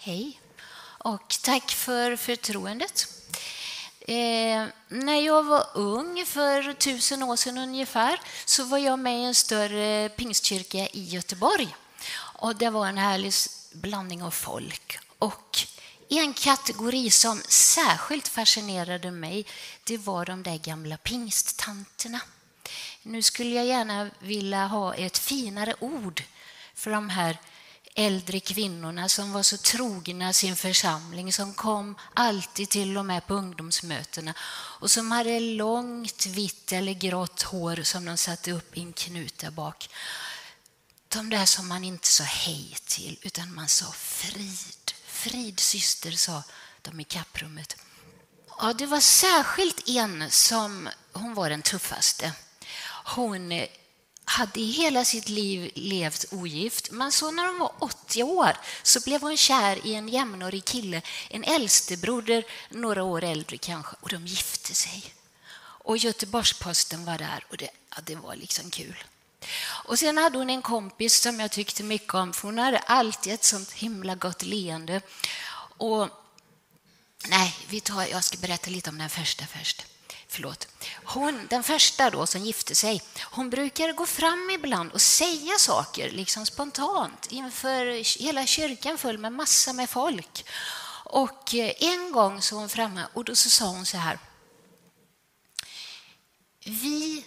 Hej och tack för förtroendet. När jag var ung för 1000 år sedan ungefär så var jag med i en större pingstkyrka i Göteborg. Och det var en härlig blandning av folk. Och en kategori som särskilt fascinerade mig, det var de där gamla pingsttanterna. Nu skulle jag gärna vilja ha ett finare ord för de här äldre kvinnorna som var så trogna sin församling, som kom alltid till och med på ungdomsmötena och som hade långt vitt eller grått hår som de satte upp i en knut där bak. De där som man inte sa hej till utan man sa frid. Frid syster, sa de i kapprummet. Ja, det var särskilt en som, hon var den tuffaste. Hon hade i hela sitt liv levt ogift. Men så när hon var 80 år så blev hon kär i en jämnårig kille, en äldstebroder, några år äldre kanske, och de gifte sig. Och Göteborgs-Posten var där och det var liksom kul. Och sen hade hon en kompis som jag tyckte mycket om, för hon hade alltid ett sånt himla gott leende. Och jag ska berätta lite om den första först. Den första då som gifte sig, hon brukar gå fram ibland och säga saker liksom spontant inför hela kyrkan full med massa med folk. Och en gång så hon framme och då så sa hon så här: vi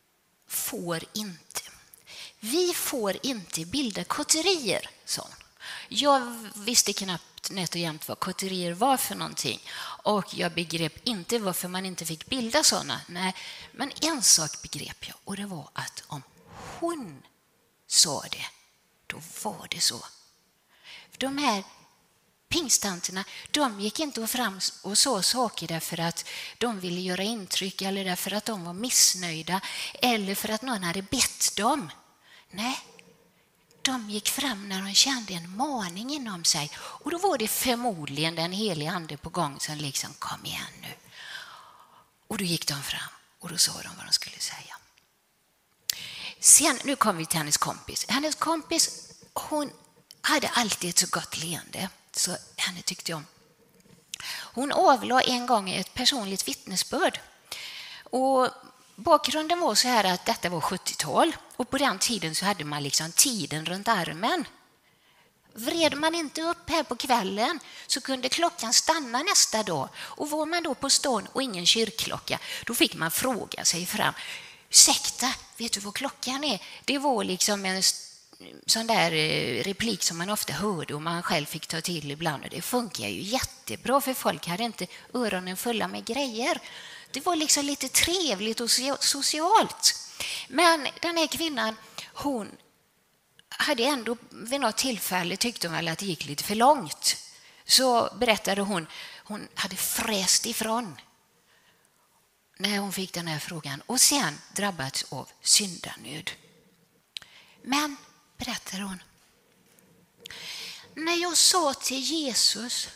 får inte bilda kotterier, sa hon. Jag visste knappt nätt och jämnt vad kotterier var för någonting. Och jag begrep inte varför man inte fick bilda sådana. Nej, men en sak begrep jag. Och det var att om hon sa det, då var det så. De här pingstanterna, de gick inte fram och sa saker därför att de ville göra intryck eller därför att de var missnöjda eller för att någon hade bett dem. Nej, de gick fram när de kände en maning inom sig. Och då var det förmodligen den heliga ande på gång som liksom kom igen nu. Och då gick de fram och då sa de vad de skulle säga. Sen, nu kom vi till hennes kompis. Hennes kompis, hon hade alltid ett så gott leende. Så henne tyckte jag om. Hon avlade en gång ett personligt vittnesbörd. Och bakgrunden var så här att detta var 70-tal och på den tiden så hade man liksom tiden runt armen. Vred man inte upp här på kvällen så kunde klockan stanna nästa dag. Och var man då på stan och ingen kyrkklocka, då fick man fråga sig fram: ursäkta, vet du vad klockan är? Det var liksom en sån där replik som man ofta hörde och man själv fick ta till ibland. Och det funkar ju jättebra för folk hade inte öronen fulla med grejer. Det var liksom lite trevligt och socialt. Men den här kvinnan, hon hade ändå vid något tillfälle tyckte hon väl att det gick lite för långt. Så berättade hon hade fräst ifrån när hon fick den här frågan och sen drabbats av syndanöd. Men, berättar hon, när jag sa till Jesus: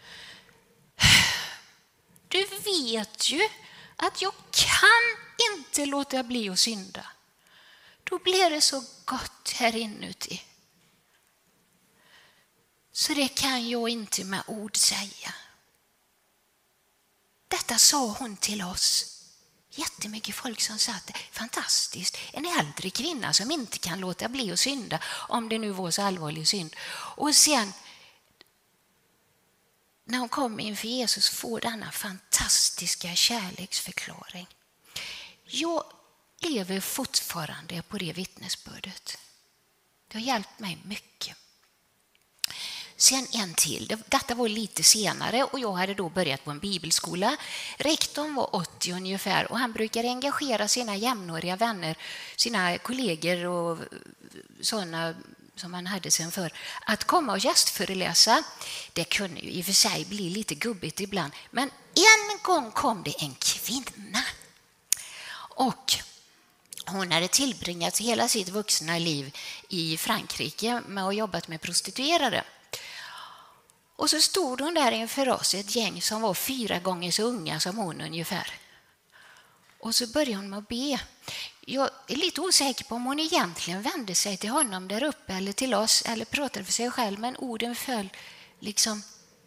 du vet ju att jag kan inte låta bli att synda. Då blir det så gott här inuti. Så det kan jag inte med ord säga. Detta sa hon till oss. Jättemycket folk som satt där. Fantastiskt. En äldre kvinna som inte kan låta bli att synda, om det nu var så allvarlig synd. Och sen när hon kom inför Jesus får denna fantastiska kärleksförklaring. Jag lever fortfarande på det vittnesbördet. Det har hjälpt mig mycket. Sen en till. Detta var lite senare och jag hade då börjat på en bibelskola. Rektorn var 80 ungefär och han brukar engagera sina jämnåriga vänner, sina kollegor och sådana som man hade sen för att komma och gästföreläsa. Det kunde ju i och för sig bli lite gubbigt ibland. Men en gång kom det en kvinna. Och hon hade tillbringat hela sitt vuxna liv i Frankrike med att jobbat med prostituerade. Och så stod hon där inför oss, ett gäng som var 4 gånger så unga som hon ungefär. Och så började hon med att be. Jag är lite osäker på om hon egentligen vände sig till honom där uppe eller till oss eller pratade för sig själv, men orden föll liksom,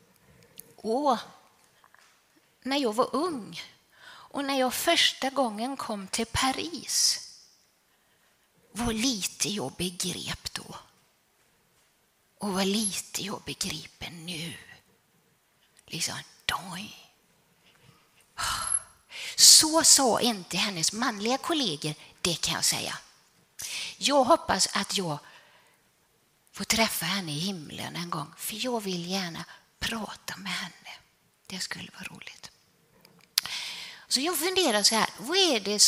när jag var ung och när jag första gången kom till Paris, vad lite jag begrep då och vad lite jag begriper nu. Liksom, så sa inte hennes manliga kollegor, det kan jag säga. Jag hoppas att jag får träffa henne i himlen en gång, för jag vill gärna prata med henne. Det skulle vara roligt. Så jag funderar så här, vad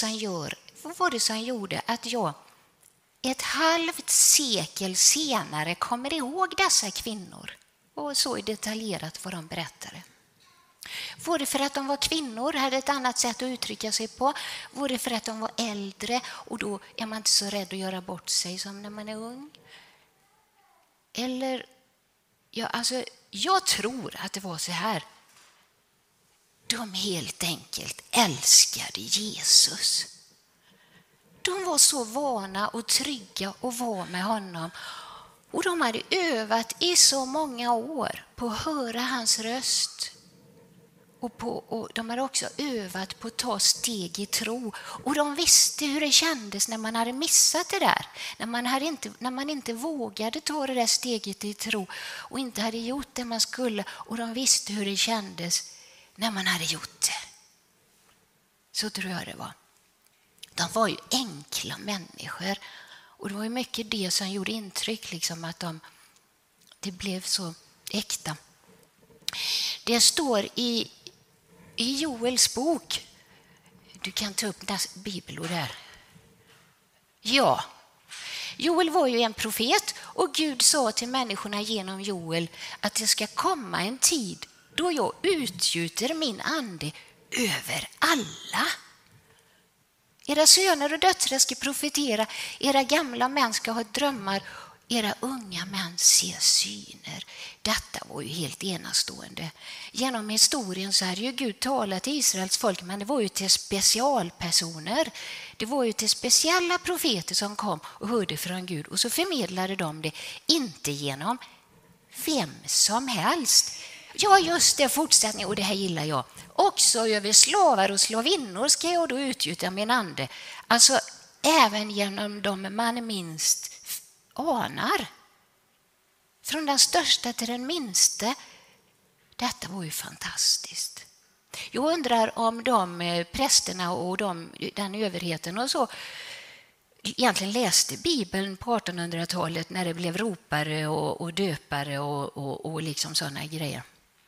var det som gjorde att jag ett halvt sekel senare kommer ihåg dessa kvinnor och så detaljerat vad de berättade? Var det för att de var kvinnor, hade ett annat sätt att uttrycka sig på? Var det för att de var äldre och då är man inte så rädd att göra bort sig som när man är ung? Eller, jag tror att det var så här. De helt enkelt älskade Jesus. De var så vana och trygga att vara med honom. Och de hade övat i så många år på att höra hans röst. Och de hade också övat på att ta steg i tro. Och de visste hur det kändes när man hade missat det där. När man inte vågade ta det där steget i tro och inte hade gjort det man skulle. Och de visste hur det kändes när man hade gjort det. Så tror jag det var. De var ju enkla människor. Och det var ju mycket det som gjorde intryck. Liksom att det blev så äkta. Det står i Joels bok. Du kan ta upp bibelord där. Ja. Joel var ju en profet och Gud sa till människorna genom Joel att det ska komma en tid då jag utgjuter min ande över alla. Era söner och döttrar ska profetera, era gamla män ska ha drömmar, era unga män ser syner. Detta var ju helt enastående. Genom historien så hade ju Gud talat till Israels folk, men det var ju till specialpersoner. Det var ju till speciella profeter som kom och hörde från Gud och så förmedlade de det, inte genom vem som helst. Ja, just det, fortsättning, och det här gillar jag. Också över slavar och slavinnor ska jag då utgjuta min ande. Alltså även genom de man minst anar. Från den största till den minste. Detta var ju fantastiskt. Jag undrar om de prästerna och den överheten och så egentligen läste Bibeln på 1800-talet när det blev ropare och döpare och liksom sådana grejer.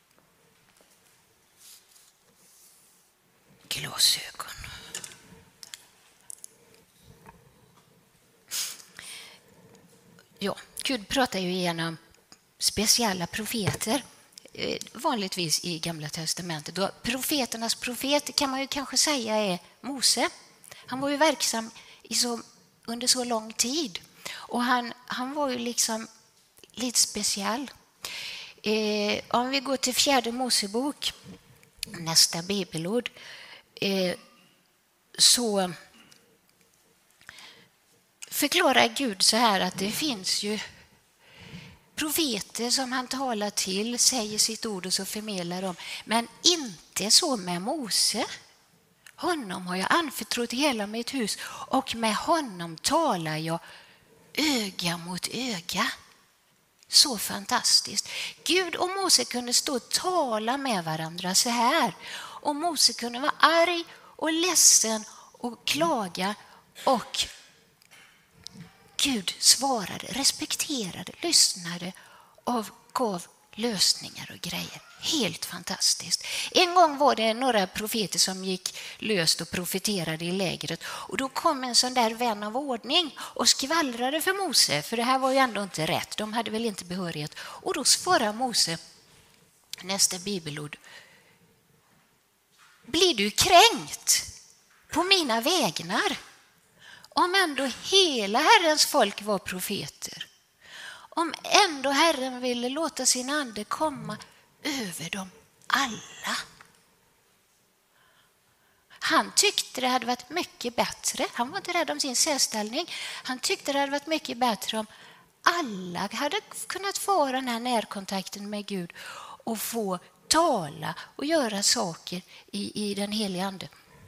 Glasögon. Ja, Gud pratar ju genom speciella profeter, vanligtvis i Gamla testamentet. Och profeternas profet kan man ju kanske säga är Mose. Han var ju verksam under så lång tid. Och han var ju liksom lite speciell. Om vi går till 4:e Mosebok, nästa bibelord, så förklarar Gud så här att det finns ju profeter som han talar till, säger sitt ord och så förmedlar dem. Men inte så med Mose. Honom har jag anförtrott hela mitt hus och med honom talar jag öga mot öga. Så fantastiskt. Gud och Mose kunde stå och tala med varandra så här. Och Mose kunde vara arg och ledsen och klaga och Gud svarade, respekterade, lyssnade och gav lösningar och grejer. Helt fantastiskt. En gång var det några profeter som gick löst och profeterade i lägret. Och då kom en sån där vän av ordning och skvallrade för Mose. För det här var ju ändå inte rätt. De hade väl inte behörighet. Och då svarade Mose, nästa bibelord: blir du kränkt på mina vägnar? Om ändå hela Herrens folk var profeter. Om ändå Herren ville låta sin ande komma över dem alla. Han tyckte det hade varit mycket bättre. Han var inte rädd om sin särställning. Han tyckte det hade varit mycket bättre om alla hade kunnat få den här närkontakten med Gud och få tala och göra saker i den heliga ande.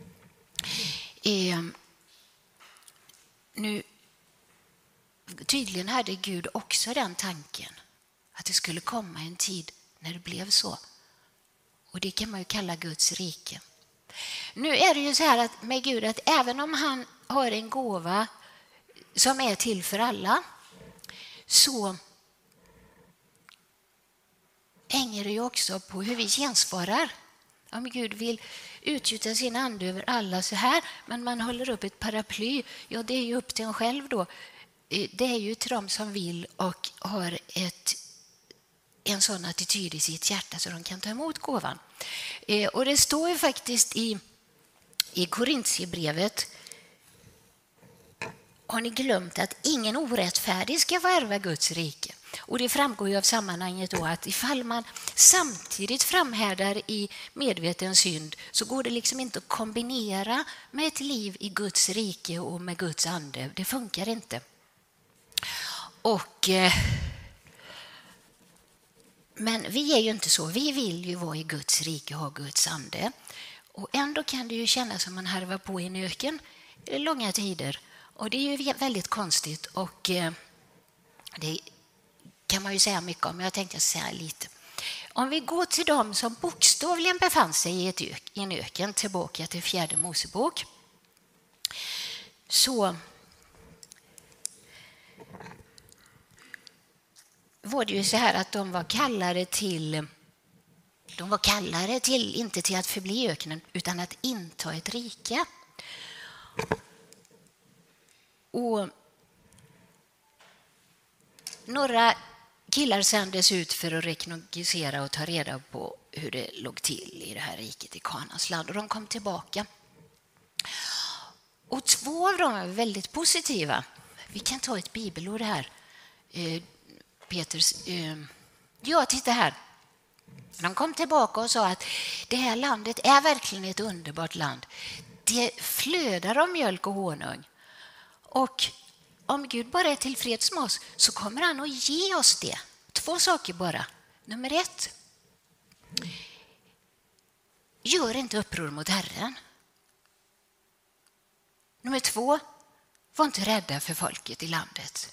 Nu, tydligen hade Gud också den tanken att det skulle komma en tid när det blev så. Och det kan man ju kalla Guds rike. Nu är det ju så här att med Gud att även om han har en gåva som är till för alla, så hänger det ju också på hur vi gensvarar. Om Gud vill utgjuta sin ande över alla så här, men man håller upp ett paraply, ja det är ju upp till en själv då. Det är ju till dem som vill och har en sån attityd i sitt hjärta så de kan ta emot gåvan. Och det står ju faktiskt i Korintierbrevet: har ni glömt att ingen orättfärdig ska få ärva Guds rike? Och det framgår ju av sammanhanget då att ifall man samtidigt framhärdar i medveten synd så går det liksom inte att kombinera med ett liv i Guds rike och med Guds ande. Det funkar inte. Men vi är ju inte så. Vi vill ju vara i Guds rike och ha Guds ande. Och ändå kan det ju kännas som man harvar på i en öken i långa tider. Och det är ju väldigt konstigt och det kan man ju säga mycket om, men jag tänkte säga lite. Om vi går till dem som bokstavligen befann sig i en öken, tillbaka till 4:e Mosebok, så var det ju så här att de var kallade till inte till att förbli öknen utan att inta ett rike. Och några killar sändes ut för att rekognosera och ta reda på hur det låg till i det här riket i Kanaans land. Och de kom tillbaka. Och 2 av dem är väldigt positiva. Vi kan ta ett bibelord här. Ja, titta här. De kom tillbaka och sa att det här landet är verkligen ett underbart land. Det flödar av mjölk och honung. Och om Gud bara är tillfreds med oss så kommer han att ge oss det. 2 saker bara. Nummer 1. Gör inte uppror mot Herren. Nummer 2. Var inte rädda för folket i landet.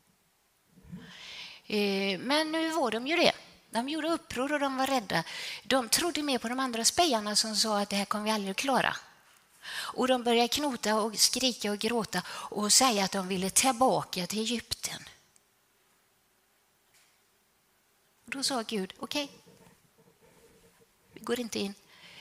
Men nu var de ju det. De gjorde uppror och de var rädda. De trodde mer på de andra spejarna som sa att det här kommer vi aldrig klara. Och de började knota och skrika och gråta och säga att de ville tillbaka till Egypten. Och då sa Gud, okej, vi går inte in.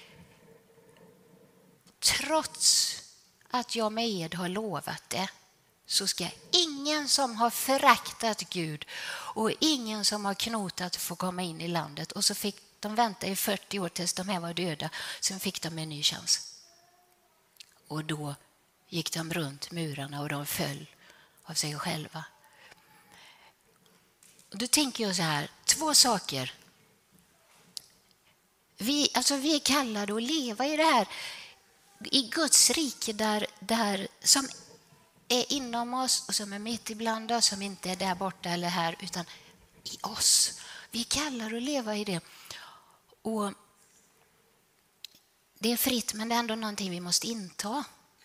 Trots att jag med ed har lovat det så ska ingen som har föraktat Gud och ingen som har knotat få komma in i landet. Och så fick de vänta i 40 år tills de här var döda. Sen fick de en ny chans. Och då gick de runt murarna och de föll av sig själva. Och då tänker jag så här, 2 saker. Vi är kallade att leva i det här, i Guds rike där som är inom oss och som är mitt ibland oss, som inte är där borta eller här utan i oss. Vi kallar att leva i det. Och det är fritt, men det är ändå någonting vi måste inta.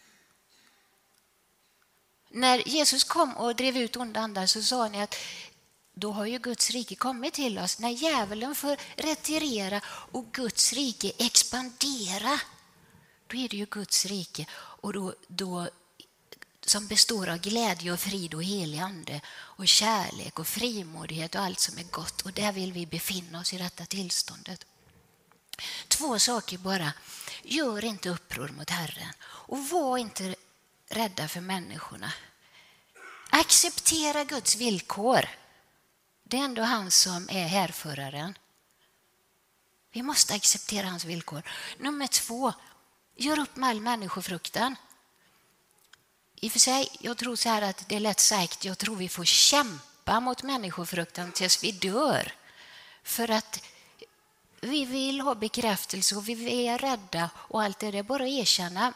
När Jesus kom och drev ut onda andar så sa ni att då har ju Guds rike kommit till oss. När djävulen får retirera och Guds rike expandera, då är det ju Guds rike. Och då som består av glädje och frid och helig ande och kärlek och frimodighet och allt som är gott. Och där vill vi befinna oss i detta tillståndet. 2 saker bara. Gör inte uppror mot Herren och var inte rädda för människorna. Acceptera Guds villkor. Det är ändå han som är härföraren. Vi måste acceptera hans villkor. Nummer 2. Gör upp med all människofruktan. I och för sig, jag tror så här att det är lätt sagt. Jag tror vi får kämpa mot människofruktan tills vi dör. För att vi vill ha bekräftelse och vi är rädda och allt det är bara att erkänna.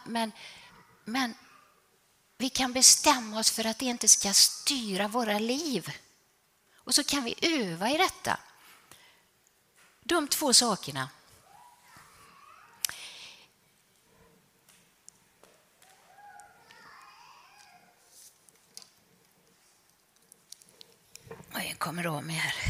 Men vi kan bestämma oss för att det inte ska styra våra liv. Och så kan vi öva i detta. De två sakerna. Jag kommer av mig här.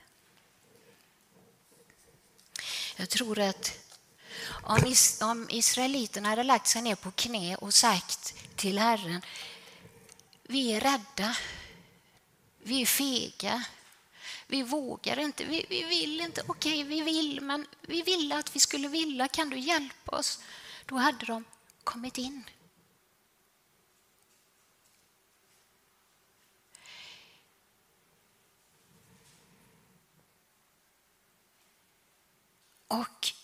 Jag tror att om israeliterna hade lagt sig ner på knä och sagt till Herren: vi är rädda, vi är fega, vi vågar inte, vi vill inte, okej, vi vill, men vi ville att vi skulle vilja, kan du hjälpa oss? Då hade de kommit in. Och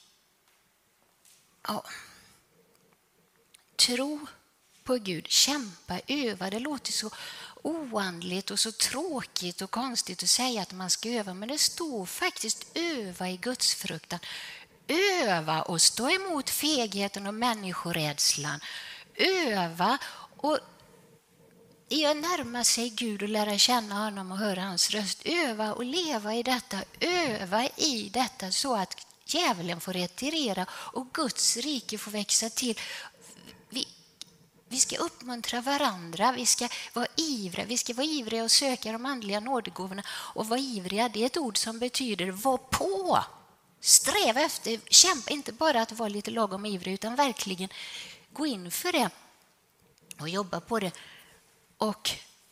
tro på Gud, kämpa, öva. Det låter så oandligt och så tråkigt och konstigt att säga att man ska öva, men det står faktiskt öva i Guds fruktan. Öva och stå emot fegheten och människorädslan. Öva och närma sig Gud och lära känna honom och höra hans röst. Öva och leva i detta. Öva i detta så att djävulen får retirera och Guds rike får växa till. Vi ska uppmuntra varandra, vi ska vara ivriga och söka de andliga nådegåvorna. Och vara ivriga, det är ett ord som betyder var på. Sträva efter, kämpa, inte bara att vara lite lagom ivrig utan verkligen gå in för det och jobba på det. Och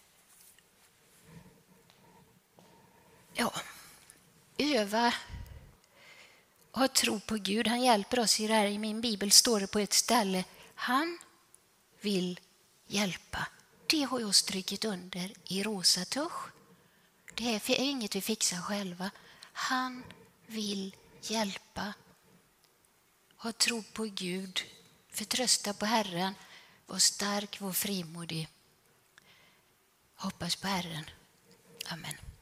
öva och ha tro på Gud. Han hjälper oss i det här. I min bibel står det på ett ställe: han vill hjälpa. Det har jag strykit under i rosa tusch. Det är inget vi fixar själva. Han vill hjälpa. Ha tro på Gud. Förtrösta på Herren. Var stark, var frimodig. Hoppas på Herren. Amen.